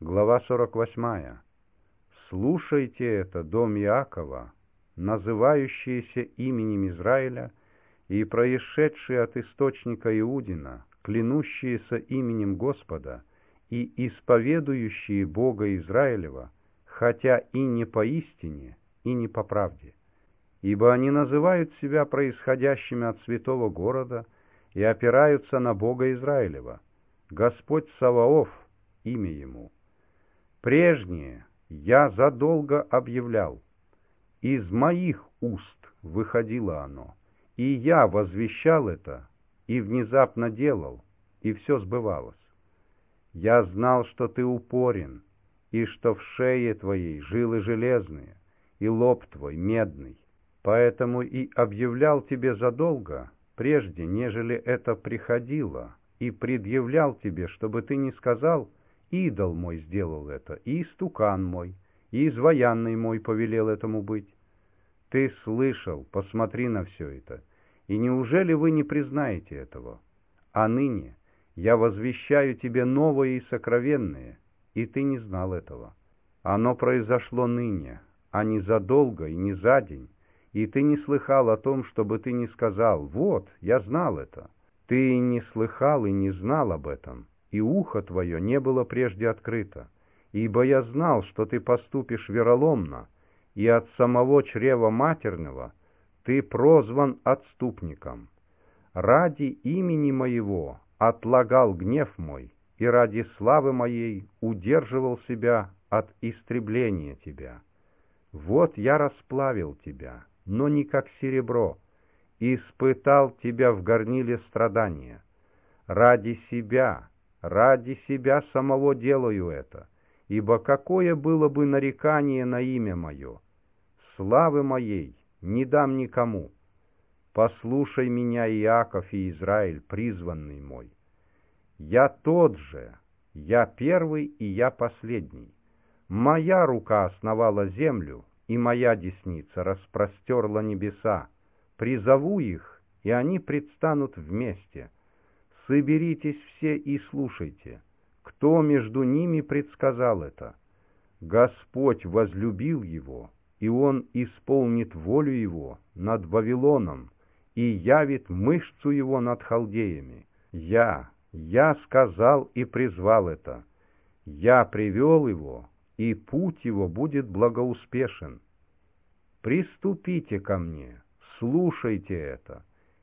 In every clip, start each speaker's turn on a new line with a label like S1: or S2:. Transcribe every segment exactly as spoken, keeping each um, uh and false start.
S1: Глава сорок восьмая. «Слушайте это, дом Иакова, называющиеся именем Израиля, и происшедшие от источника Иудина, клянущиеся именем Господа, и исповедующие Бога Израилева, хотя и не поистине, и не по правде. Ибо они называют себя происходящими от святого города и опираются на Бога Израилева, Господь Саваоф, имя Ему. Прежнее я задолго объявлял, из моих уст выходило оно, и я возвещал это, и внезапно делал, и все сбывалось. Я знал, что ты упорен, и что в шее твоей жилы железные, и лоб твой медный, поэтому и объявлял тебе задолго, прежде, нежели это приходило, и предъявлял тебе, чтобы ты не сказал: идол мой сделал это, и истукан мой, и изваянный мой повелел этому быть. Ты слышал, посмотри на все это, и неужели вы не признаете этого? А ныне я возвещаю тебе новое и сокровенное, и ты не знал этого. Оно произошло ныне, а не задолго и не за день, и ты не слыхал о том, чтобы ты не сказал: вот, я знал это. Ты не слыхал и не знал об этом, и ухо твое не было прежде открыто, ибо я знал, что ты поступишь вероломно, и от самого чрева матерного ты прозван отступником. Ради имени моего отлагал гнев мой, и ради славы моей удерживал себя от истребления тебя. Вот я расплавил тебя, но не как серебро, и испытал тебя в горниле страдания. Ради себя, ради себя самого делаю это, ибо какое было бы нарекание на имя мое? Славы моей не дам никому. Послушай меня, Иаков и Израиль, призванный мой. Я тот же, я первый и я последний. Моя рука основала землю, и моя десница распростерла небеса. Призову их, и они предстанут вместе. Соберитесь все и слушайте. Кто между ними предсказал это? Господь возлюбил его, и он исполнит волю его над Вавилоном, и явит мышцу его над халдеями. Я, я сказал и призвал это. Я привел его, и путь его будет благоуспешен. Приступите ко мне, слушайте это.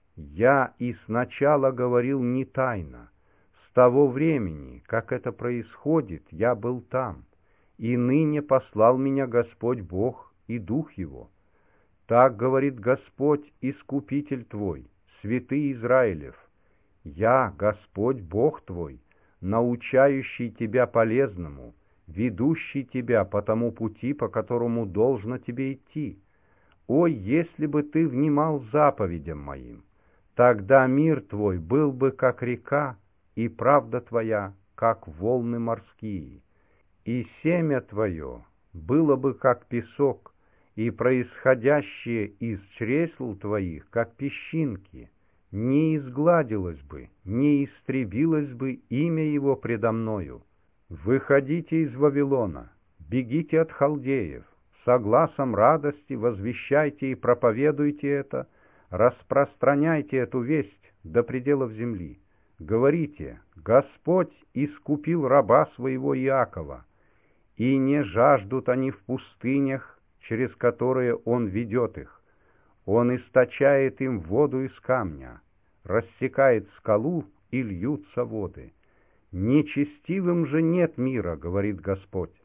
S1: Я и сначала говорил не тайно. С того времени, как это происходит, я был там, и ныне послал меня Господь Бог и Дух Его. Так говорит Господь, Искупитель твой, Святый Израилев: я, Господь Бог твой, научающий тебя полезному, ведущий тебя по тому пути, по которому должно тебе идти. О, если бы ты внимал заповедям моим! Тогда мир твой был бы как река, и правда твоя, как волны морские. И семя твое было бы как песок, и происходящее из чресл твоих, как песчинки. Не изгладилось бы, не истребилось бы имя его предо мною. Выходите из Вавилона, бегите от халдеев, со гласом радости возвещайте и проповедуйте это, распространяйте эту весть до пределов земли. Говорите: Господь искупил раба своего Иакова, и не жаждут они в пустынях, через которые Он ведет их. Он источает им воду из камня, рассекает скалу, и льются воды. Нечестивым же нет мира, говорит Господь.